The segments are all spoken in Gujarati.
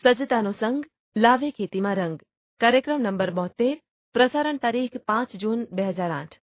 સજ્જતાનો સંગ લાવે ખેતીમાં રંગ. કાર્યક્રમ નંબર 72, પ્રસારણ તારીખ 5 જૂન 2008.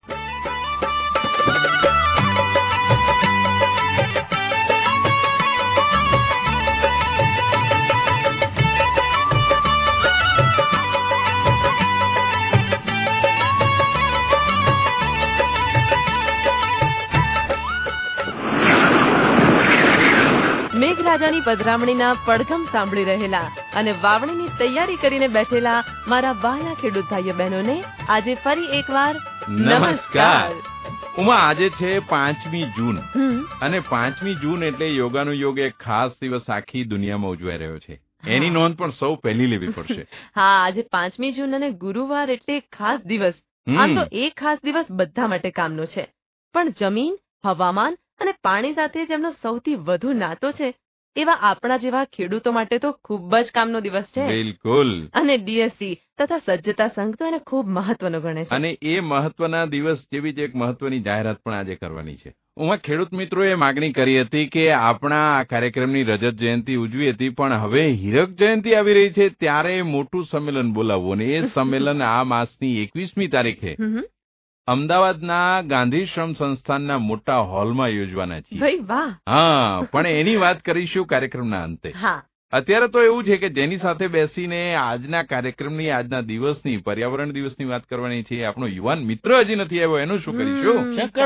મેઘરાજાની પધરામણીના પડઘમ સાંભળી રહેલા અને વાવણીની તૈયારી કરીને બેઠેલા મારા વહાલા ખેડૂત ભાઈઓ બહેનોને આજે ફરી એકવાર નમસ્કાર. ઉમા, આજે છે 5મી જૂન અને 5મી જૂન એટલે યોગાનો યોગ એક ખાસ દિવસ આખી દુનિયામાં ઉજવાઈ રહ્યો છે. એની નોંધ પણ સૌ પહેલી લેવી પડશે. હા, આજે 5મી જૂન અને ગુરુવાર એટલે એક ખાસ દિવસ. આમ તો એક ખાસ દિવસ બધા માટે કામનો છે, પણ જમીન, હવામાન અને પાણી સાથે જેમનો સૌથી વધુ નાતો છે એવા આપણા જેવા ખેડૂતો માટે તો ખૂબ જ કામનો દિવસ છે. બિલકુલ. અને ડીએસસી તથા સજ્જતા સંઘ તો એને ખૂબ મહત્વનો ગણે છે. અને એ મહત્વના દિવસ જેવી જ એક મહત્વની જાહેરાત પણ આજે કરવાની છે. ઉમાં, ખેડૂત મિત્રોએ માગણી કરી હતી કે આપણા આ કાર્યક્રમની રજત જયંતિ ઉજવી હતી, પણ હવે હીરક જયંતિ આવી રહી છે ત્યારે મોટું સંમેલન બોલાવવું, અને એ સંમેલન આ માસની 21મી તારીખે અમદાવાદના ગાંધી શ્રમ સંસ્થાનના મોટા હોલમાં યોજવાના છીએ. ભાઈ વાહ. હા, પણ એની વાત કરીશું કાર્યક્રમના અંતે. હા, અત્યારે તો એવું છે કે જેની સાથે બેસીને આજના કાર્યક્રમની, આજના દિવસની, પર્યાવરણ દિવસની વાત કરવાની છે, આપણો યુવાન મિત્ર હજી નથી આવ્યો, એનું શું કરીશું?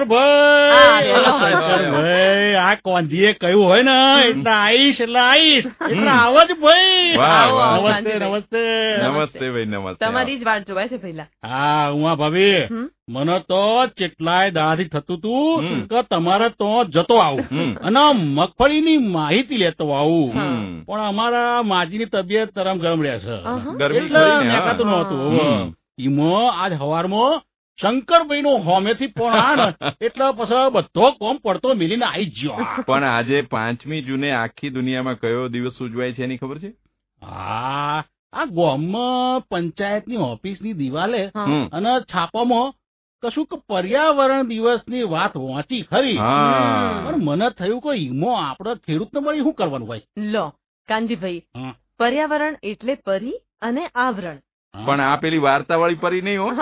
શંકરભાઈ, આ કોંજીએ કહ્યું હોય ને એટલે આઈશ એટલે આવો જ ભાઈ. નમસ્તે. નમસ્તે ભાઈ, નમસ્તે. તમારી જ વાટ જોવાય છે પહેલા. હા, ઉમા ભાભી, મને તો કેટલાય દાડાથી થતું તું કે તમારે તો જતો આવું અને મગફળીની માહિતી લેતો આવું, પણ અમારા માજીની તબિયત તરમ ગરમ રહે છે એટલે નીકળતું નહોતું. ઈમો આજ સવારમાં શંકરભાઈ નો હોમેથી પણ એટલે પછી બધો કોમ પડતો મિલીને આવી ગયો. પણ આજે 5મી જૂને આખી દુનિયામાં કયો દિવસ ઉજવાય છે એની ખબર છે? હા, આ ગામમાં પંચાયતની ઓફિસની દિવાલે અને છાપામાં કશું કે પર્યાવરણ દિવસની વાત વાંચી ખરી, પણ મને થયું કે ઈમો આપડે ખેડૂતને મળી શું કરવાનું ભાઈ? લો કાનજીભાઈ, પર્યાવરણ એટલે પરી અને આવરણ. પણ આ પેલી વાર્તાવાળી પરી નહીં હો.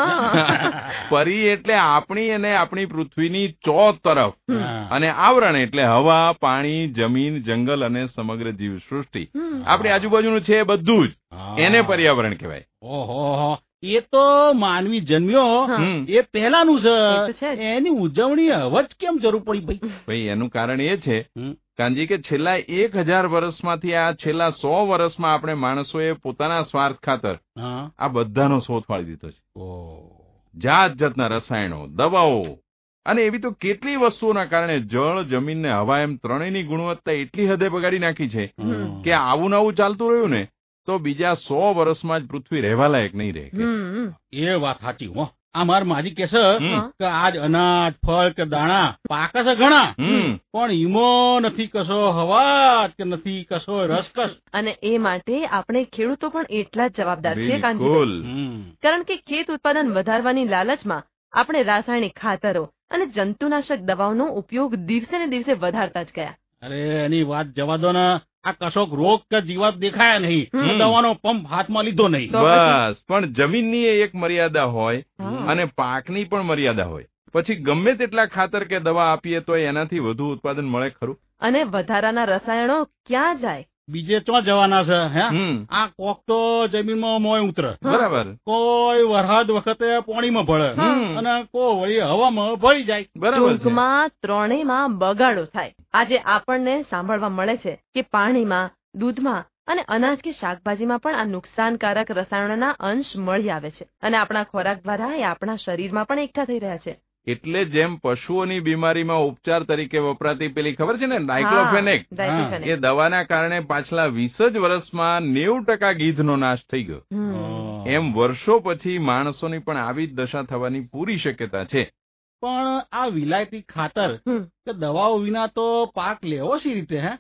પરી એટલે આપણી અને આપણી પૃથ્વીની તરફ, અને આવરણ એટલે હવા, પાણી, જમીન, જંગલ અને સમગ્ર જીવ સૃષ્ટિ. આપણી આજુબાજુનું છે બધું જ, એને પર્યાવરણ કહેવાય. ઓહો, એ તો માનવી જન્મ્યો એ પહેલાનું છે, એની ઉજવણી હવે જ કેમ જરૂર પડી ભાઈ? એનું કારણ એ છે કાનજી કે છેલ્લા 1000 વર્ષમાંથી આ છેલ્લા 100 વર્ષમાં આપણે માણસોએ પોતાના સ્વાર્થ ખાતર આ બધાનો શોધ પાડી દીધો છે. જાત જાતના રસાયણો, દવાઓ અને એવી તો કેટલી વસ્તુઓના કારણે જળ, જમીન ને હવા એમ ત્રણેયની ગુણવત્તા એટલી હદે બગાડી નાખી છે કે આવું નવું ચાલતું રહ્યું ને તો બીજા 100 વર્ષમાં જ પૃથ્વી રહેવા લાયક નહીં રહે. એ વાત સાચી હો. આ માર માજી કે છે કે આજ અનાજ, ફળ કે દાણા પાકે છે ઘણા, પણ ઈમો નથી કશો હવા કે નથી કશો રસકસ. અને એ માટે આપણે ખેડૂતો પણ એટલા જ જવાબદાર છીએ કાનજીભાઈ, કારણ કે ખેત ઉત્પાદન વધારવાની લાલચમાં આપણે રાસાયણિક ખાતરો અને જંતુનાશક દવાઓનો ઉપયોગ દિવસે ને દિવસે વધારતા જ ગયા. અરે એની વાત જવા દો ને, આ કશોક રોગ કે જીવાત દેખાયા નહીં, દવાનો પંપ હાથમાં લીધો નહીં. બસ, પણ જમીનની એક મર્યાદા હોય અને પાકની પણ મર્યાદા હોય. પછી ગમે તેટલા ખાતર કે દવા આપીએ તો એનાથી વધુ ઉત્પાદન મળે ખરું? અને વધારાના રસાયણો ક્યાં જાય? બીજે ચો જવાના છે? હે, આ કોક તો જમીનમાં મોય ઉતરે, બરાબર, કોઈ વરસાદ વખતે પાણીમાં ભળે અને કોઈ વળી હવામાં ભળી જાય. ટૂંકમાં ત્રણેયમાં બગાડો થાય. આજે આપણને સાંભળવા મળે છે કે પાણીમાં, દૂધમાં અને અનાજ કે શાકભાજીમાં પણ આ નુકસાનકારક રસાયણોના અંશ મળી આવે છે, અને આપણા ખોરાક દ્વારા એ આપણા શરીરમાં પણ એકઠા થઈ રહ્યા છે. એટલે જેમ પશુઓની બીમારીમાં ઉપચાર તરીકે વપરાતી પેલી ખબર છે ને, ડાયક્લોફેનેક, એ દવાના કારણે પાછલા 20 જ વર્ષમાં 90% ગીધનો નાશ થઈ ગયો. એમ વર્ષો પછી માણસોની પણ આવી જ દશા થવાની પૂરી શક્યતા છે. પણ આ વિલાયતી ખાતર કે દવાઓ વિના તો પાક લેવો સી રીતે? હે,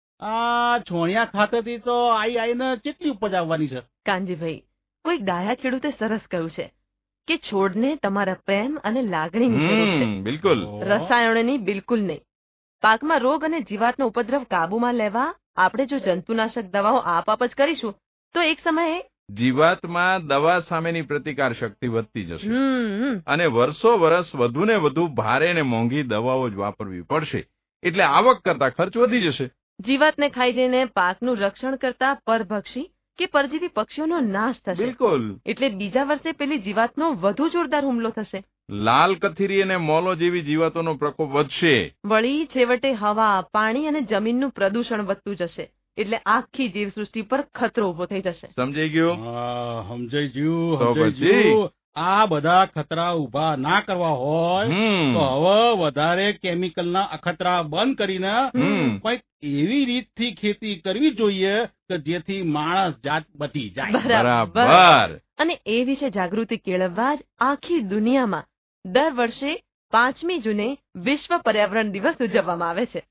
આ છોણિયા ખાતરથી તો આઈને કેટલી ઉપજ આવવાની છે? કાનજીભાઈ, કોઈ ડાયા ખેડૂતે સરસ કહ્યું છે કે છોડને તમારા પ્રેમ અને લાગણીની જરૂર છે, બિલકુલ, રસાયણોની બિલકુલ નહીં. પાકમાં રોગ અને જીવાતનો ઉપદ્રવ કાબૂમાં લેવા આપણે જો જંતુનાશક દવાઓ આપઆપ જ કરીશું તો એક સમયે જીવાતમાં દવા સામેની પ્રતિકાર શક્તિ વધતી જશે અને વર્ષો વર્ષ વધુ ને વધુ ભારે અને મોંઘી દવાઓ જ વાપરવી પડશે, એટલે આવક કરતા ખર્ચ વધી જશે. જીવાતને ખાઈ જઈને પાકનું રક્ષણ કરતા પરભક્ષી કે પરજીવી પક્ષીઓનો નાશ થશે. બિલકુલ. એટલે બીજા વર્ષે પેલી જીવાતનો વધુ જોરદાર હુમલો થશે. લાલ કથીરી અને મોલો જેવી જીવાતોનો પ્રકોપ વધશે. વળી છેવટે હવા, પાણી અને જમીનનું પ્રદૂષણ વધતું જશે. એટલે આખી જીવસૃષ્ટિ પર ખતરો ઉભો થઈ જશે. સમજાઈ ગયું? સમજાઈ ગયું. આ બધા ખતરા ઉભા ના કરવા હોય તો હવે વધારે કેમિકલના અખતરા બંધ કરીને કંઈક એવી રીતથી ખેતી કરવી જોઈએ કે જેથી માણસ જાત બચી જાય. બરાબર. અને એ વિશે જાગૃતિ કેળવવા જ આખી દુનિયામાં દર વર્ષે 5મી જૂને વિશ્વ પર્યાવરણ દિવસ ઉજવવામાં આવે છે.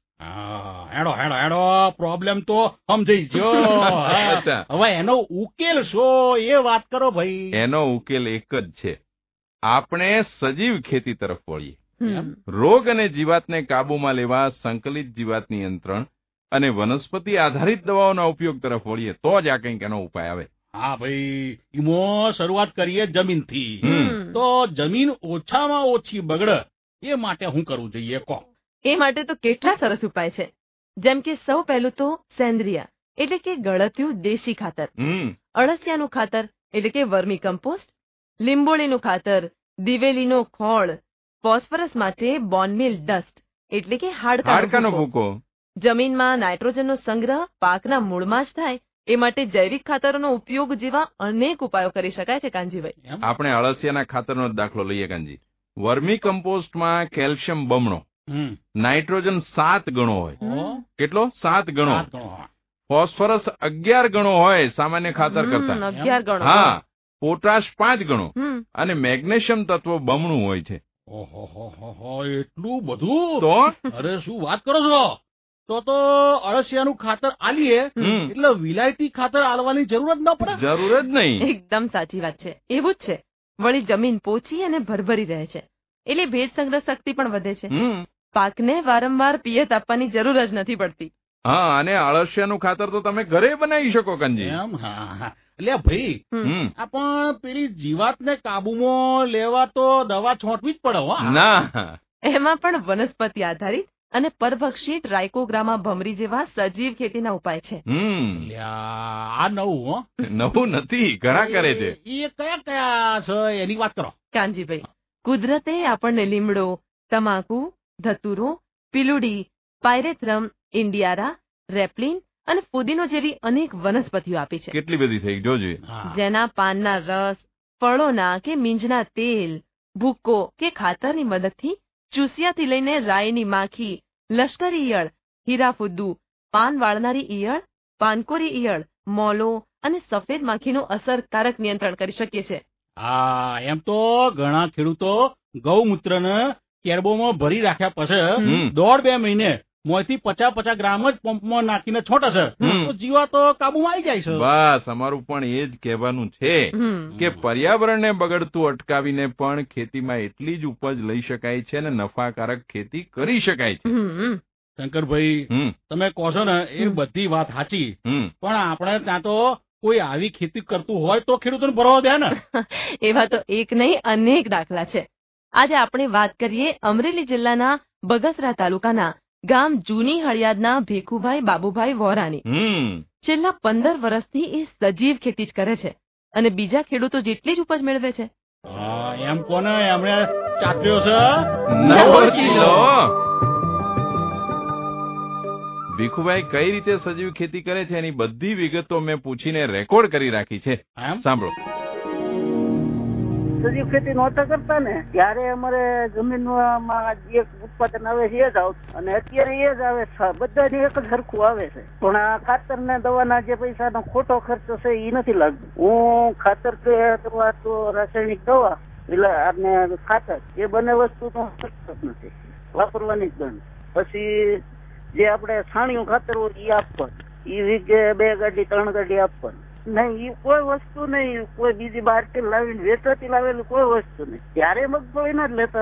હેડો પ્રોબ્લેમ તો સમજાઈ ગયો. હવે એનો ઉકેલ શું એ વાત કરો ભાઈ. એનો ઉકેલ એક જ છે, આપણે સજીવ ખેતી તરફ વળીએ. રોગ અને જીવાતને કાબૂમાં લેવા સંકલિત જીવાત નિયંત્રણ અને વનસ્પતિ આધારિત દવાઓના ઉપયોગ તરફ વળીએ તો જ આ કંઈક એનો ઉપાય આવે. હા ભાઈ, એમાં શરૂઆત કરીએ જમીનથી. તો જમીન ઓછામાં ઓછી બગડે એ માટે શું કરવું જોઈએ કહો? એ માટે તો કેટલા સરસ ઉપાય છે. જેમ કે સૌ પહેલું તો સેન્દ્રિય એટલે કે ગળત્યું દેશી ખાતર, અળસિયાનું ખાતર એટલે કે વર્મી કમ્પોસ્ટ, લીંબોળીનું ખાતર, દિવેલીનો ખોળ, ફોસ્ફરસ માટે બોનમીલ ડસ્ટ એટલે કે હાડકાનો ભૂકો. જમીનમાં નાઇટ્રોજનનો સંગ્રહ પાકના મૂળમાં જ થાય એ માટે જૈવિક ખાતરોનો ઉપયોગ જેવા અનેક ઉપાયો કરી શકાય છે. કાનજીભાઈ, આપણે અળસિયાના ખાતરનો દાખલો લઈએ. કાનજી, વર્મી કમ્પોસ્ટમાં કેલ્શિયમ બમણો, નાઇટ્રોજન 7 ગણો હોય. કેટલો? 7 ગણો. ફોસ્ફરસ 11 ગણો હોય સામાન્ય ખાતર કરતા. 11 ગણો. હા. પોટાશ 5 ગણો અને મેગ્નેશિયમ તત્વ બમણું હોય છે. એટલું બધું? તો અરે શું વાત કરો છો? તો અળસિયાનું ખાતર આલીએ એટલે વિલાયતી ખાતર આલવાની જરૂર જ ન પડે. જરૂર જ નહીં. એકદમ સાચી વાત છે. એવું જ છે. વળી જમીન પોચી અને ભરભરી રહે છે એટલે ભેજ સંગ્રહ શક્તિ પણ વધે છે. પાકને વારંવાર પિયત આપવાની જરૂર જ નથી પડતી. હા, અને અળસિયાનું ખાતર તો તમે ઘરે બનાવી શકો. કંજી, એટલે ભાઈ આપણ પેલી જીવાતને કાબુમાં લેવા તો દવા છોંટવી જ પડે. ના, એમાં પણ વનસ્પતિ આધારિત અને પરભક્ષી ટ્રાઇકોગ્રામા ભમરી જેવા સજીવ ખેતીના ઉપાય છે. આ નવું નથી, ઘણા કરે છે. એ કયા કયા છે એની વાત કરો. કાનજીભાઈ, કુદરતે આપણને લીમડો, તમાકુ, ધતુરો, પીલુડી, પાયરેથ્રમ, ઇન્ડિયારા, રેપ્લિન અને ફુદીનો જેવી અનેક વનસ્પતિઓ આપી છે. કેટલી બધી થઈ જોજે. જેના પાનના રસ, ફળોના કે મીંજના તેલ, ભૂકો કે ખાતરની મદદથી ચૂસિયાથી લઈને રાઈની માખી, લશ્કરી ઈયળ, હીરાફુદ્દુ, પાન વાળનારી ઈયળ, પાનકોરી ઈયળ, મોલો અને સફેદ માખીનું અસરકારક નિયંત્રણ કરી શકીએ છીએ. એમ તો ઘણા ખેડૂતો ગૌમૂત્રને કેરબોમાં ભરી રાખ્યા પછી 1.5-2 મહિને મોંથી 50-50 ગ્રામ જ પંપમાં નાખીને છોટે છે તો જીવાતો કાબુમાં આવી જાય છે. બસ અમારું પણ એ જ કહેવાનું છે કે પર્યાવરણને બગડતું અટકાવીને પણ ખેતીમાં એટલી જ ઉપજ લઈ શકાય છે અને નફાકારક ખેતી કરી શકાય છે. શંકરભાઈ, તમે કહો છો ને એ બધી વાત સાચી, પણ આપણે ત્યાં તો કોઈ આવી ખેતી કરતું હોય તો ખેડૂતોને ભરવા દે ને. એવા તો એક નહીં અનેક દાખલા છે. આજે આપણે વાત કરીએ અમરેલી જિલ્લાના બગસરા તાલુકાના ગામ જૂની હળિયાદના ભેખુભાઈ બાબુભાઈ વોરાની. છેલ્લા 15 વર્ષથી એ સજીવ ખેતી જ કરે છે અને બીજા ખેડૂતો જેટલી જ ઉપજ મેળવે છે. એમ કોને એમણે ચાપ્યો છે 9 કિલો. ભીખુભાઈ કઈ રીતે સજીવ ખેતી કરે છે એની બધી વિગતો મેં પૂછીને રેકોર્ડ કરી રાખી છે. સાંભળો. સજીવ ખેતી નહોતા કરતા ને ત્યારે અમારે જમીનમાં જે ઉત્પાદન આવે છે એ જ આવતું અને અત્યારે એ જ આવે છે. બધાને એક જ સરખું આવે છે પણ આ ખાતર ને દવાના જે પૈસાનો ખોટો ખર્ચો છે એ નથી લાગતો. હું ખાતર કે અથવા તો રાસાયણિક દવા એટલે અને ખાતર એ બંને વસ્તુ તો નથી વાપરવાની જ બંધ. પછી જે આપણે છાણિયું ખાતર હોય એ આપવાનું, એ વીઘે 2 ગાડી 3 ગાડી આપવાનું નહીં. એ કોઈ વસ્તુ નહીં, કોઈ બીજી બહારથી લાવીને વેચાતી લાવેલી કોઈ વસ્તુ નહીં. ત્યારે મગફળી ના જ લેતા હતા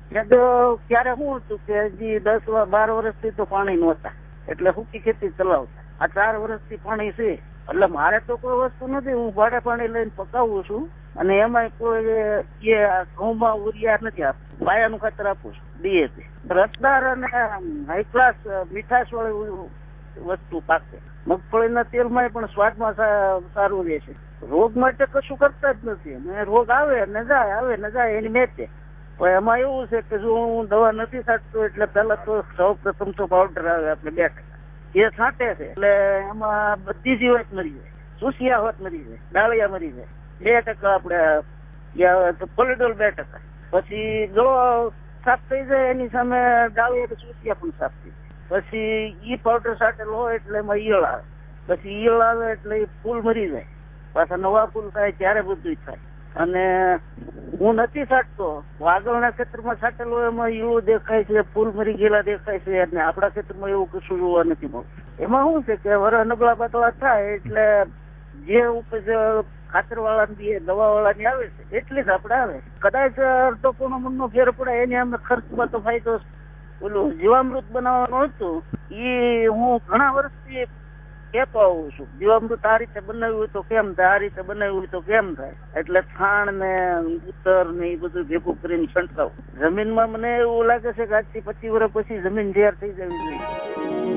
ત્યારે શું હતું કે હજી 10-12 વર્ષથી તો પાણી નહોતા, એટલે સૂકી ખેતી ચલાવતા. આ 4 વર્ષથી પાણી છે, એટલે મારે તો કોઈ વસ્તુ નથી. હું ભાડે પાણી લઈને પકાવું છું, અને એમાં કોઈ ઘઉંમાં ઉરિયા નથી આપતું, પાયાનું ખાતર આપું છું, DAP. રસદાર અને હાઈ ક્લાસ મીઠાશ વાળી વસ્તુ પાકે. મગફળીના તેલમાં પણ સ્વાદમાં સારું રહે છે. રોગ માટે કશું કરતા જ નથી. અને રોગ આવે ને જાય એની મેચે. પણ એમાં એવું છે કે જો હું દવા નથી છાંટતો, એટલે પેલા તો સૌ પ્રથમ તો પાવડર આવે આપણે 2%, એ છાંટે છે એટલે એમાં બધી જીવાત મરી જાય, સુસિયા હોત મરી જાય, ડાળિયા મરી જાય. 2% આપણે પોલિડોલ 2%. પછી ગળો સાફ થઈ જાય, એની સામે ડાળિયા કે સુસિયા પણ સાફ થઈ જાય. પછી ઈ પાવડર છાંટેલો હોય એટલે એમાં ઈયળ આવે. પછી ઈયળ આવે એટલે એ ફૂલ મરી જાય, પાછા નવા ફૂલ થાય, ત્યારે બધું થાય. અને હું નથી છાંટતો. આગળના ક્ષેત્રમાં છાંટેલો એમાં ઈયળું દેખાય છે, ફૂલ મરી ગયેલા દેખાય છે, અને આપણા ક્ષેત્રમાં એવું કશું જોવા નથી મળતું. એમાં શું છે કે વર નબળા પાતળા થાય એટલે જે ઉપજ ખાતર વાળાની દવા વાળાની આવે છે એટલી જ આપણે આવે. કદાચ અડધો પોણો મણનો ફેર પડે, એને અમે ખર્ચમાં તો ફાયદો. ઓલું જીવામૃત બનાવવાનું હતું, એ હું ઘણા વર્ષથી કહેતો આવું છું, જીવામૃત આ રીતે બનાવ્યું હોય તો કેમ થાય, આ રીતે બનાવ્યું હોય તો કેમ થાય. એટલે છાણ ને ઉત્તર ને એ બધું ભેગું કરીને છંટકાવ. જમીનમાં મને એવું લાગે છે કે આજથી 25 વર્ષ પછી જમીન તૈયાર થઈ જવી જોઈએ.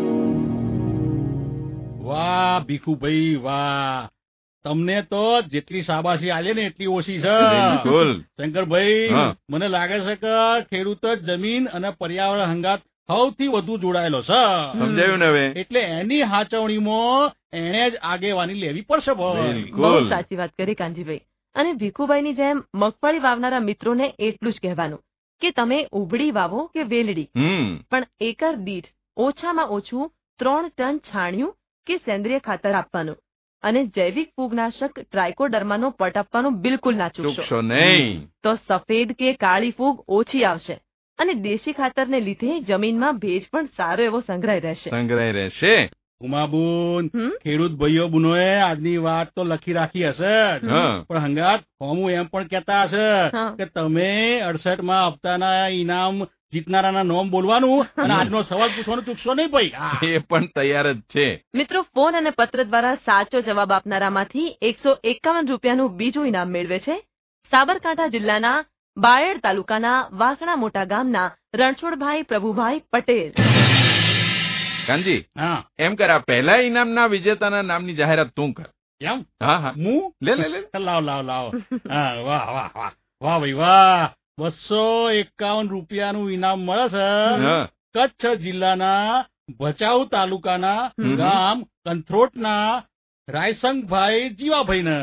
વાહ ભીખુભાઈ વાહ, તમને તો જેટલી શાબાશી આલે ને એટલી ઓછી છે. શંકરભાઈ, મને લાગે છે કે ખેડૂત જમીન અને પર્યાવરણ હંગાત સૌથી વધુ જોડાયેલો છે. સમજાયું ને હવે? એટલે એની હાચવણીમાં એને જ આગેવાની લેવી પડશે. બહુ સાચી વાત કરી કાનજીભાઈ. અને ભીખુભાઈની જેમ મગફળી વાવનારા મિત્રોને એટલું જ કહેવાનું કે તમે ઉભડી વાવો કે વેલડી, પણ એકર દીઠ ઓછામાં ઓછું 3 ટન છાણિયું કે સેન્દ્રિય ખાતર આપવાનું, અને જૈવિક ફૂગનાશક ટ્રાઇકોડર્માનો પટ આપવાનો બિલકુલ ના ચૂકશો નહીં. તો સફેદ કે કાળી ફૂગ ઓછી આવશે, અને દેશી ખાતરને લીધે જમીનમાં ભેજ પણ સારો એવો સંગ્રહાઈ રહેશે. ઉમાબુન, ખેડૂત ભાઈઓ બુનોએ આજની વાત તો લખી રાખી હશે, પણ હંગાત હોમું એમ પણ કહેતા હશે કે તમે 68મા હપ્તાના ઇનામ જીતનારાના નામ બોલવાનું અને આજનો સવાલ પૂછવાનું ચૂકશો નહીં ભાઈ. એ પણ તૈયાર જ છે. મિત્રો, ફોન અને પત્ર દ્વારા સાચો જવાબ આપનારામાંથી 151 રૂપિયાનું બીજું ઇનામ મેળવે છે સાબરકાંઠા જિલ્લાના બાયડ તાલુકાના વાસણા મોટા ગામના રણછોડભાઈ પ્રભુભાઈ પટેલ. કાનજી, એમ કર, આ પહેલા ઇનામના વિજેતાના નામની જાહેરાત તું કર. એમ? હા, હું લે. લાવ. વાહ ભાઈ વાહ, 251 રૂપિયાનું ઇનામ મળે છે કચ્છ જિલ્લાના ભચાઉ તાલુકાના ગામ કંથરોટના રાયસંગભાઈ જીવાભાઈને.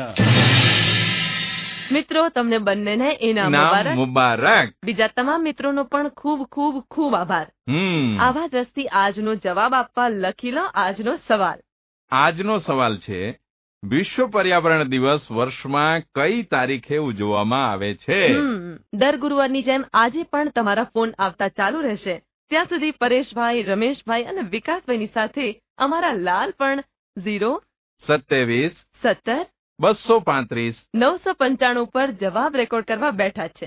મિત્રો, તમને બંનેને ઇનામ મુબારક. બીજા તમામ મિત્રોનો પણ ખૂબ ખૂબ ખૂબ આભાર. આવા જ રસથી આજનો જવાબ આપવા લખી લો આજનો સવાલ. આજનો સવાલ છે, વિશ્વ પર્યાવરણ દિવસ વર્ષમાં કઈ તારીખે ઉજવવામાં આવે છે? દર ગુરુવારની જેમ આજે પણ તમારા ફોન આવતા ચાલુ રહેશે. ત્યાં સુધી પરેશભાઈ, રમેશભાઈ અને વિકાસભાઈની સાથે અમારા લાલ પણ 027 17 235 995 પર જવાબ રેકોર્ડ કરવા બેઠા છે.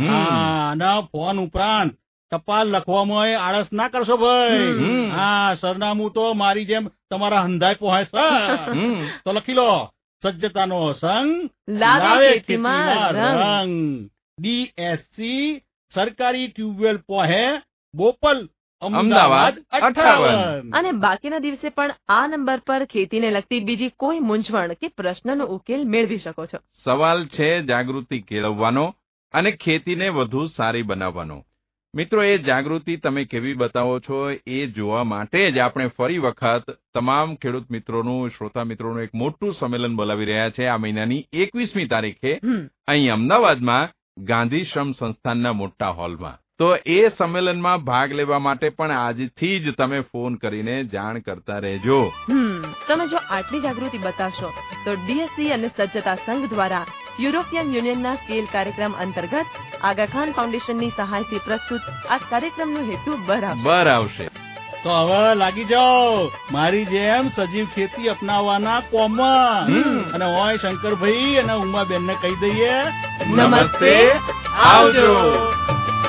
ફોન ઉપરાંત ટપાલ લખવામાં આળસ ના કરશો ભાઈ. સરનામું તો મારી જેમ તમારા હંધાય પહોંચે છે. તો લખી લો, સજ્જતાનો સંગ લાવે ખેતીમાં રંગ. DSC સરકારી ટ્યુબવેલ પહોંચે બોપલ, અમદાવાદ 58. અને બાકીના દિવસે પણ આ નંબર પર ખેતીને લગતી બીજી કોઈ મૂંઝવણ કે પ્રશ્નનો ઉકેલ મેળવી શકો છો. સવાલ છે જાગૃતિ કેળવવાનો અને ખેતીને વધુ સારી બનાવવાનો. મિત્રો, એ જાગૃતિ તમે કેવી બતાવો છો એ જોવા માટે જ આપણે ફરી વખત તમામ ખેડૂત મિત્રોનું, શ્રોતા મિત્રોનું એક મોટું સંમેલન બોલાવી રહ્યા છે આ મહિનાની 21મી તારીખે અહીં અમદાવાદમાં ગાંધી શ્રમ સંસ્થાનના મોટા હોલમાં. તો એ સંમેલનમાં ભાગ લેવા માટે પણ આજથી જ તમે ફોન કરીને જાણ કરતા રહેજો. તમે જો આટલી જાગૃતિ બતાવશો તો DSC અને સજ્જતા સંઘ દ્વારા યુરોપિયન યુનિયનના સ્કેલ કાર્યક્રમ અંતર્ગત આગા ખાન ફાઉન્ડેશનની સહાયથી પ્રસ્તુત આ કાર્યક્રમનો હેતુ બર આવશે. તો હવે લાગી જાઓ મારી જેમ સજીવ ખેતી અપનાવવાના કોમમાં. અને હોય શંકરભાઈ અને ઉમાબેનને કહી દઈએ નમસ્તે, આવજો.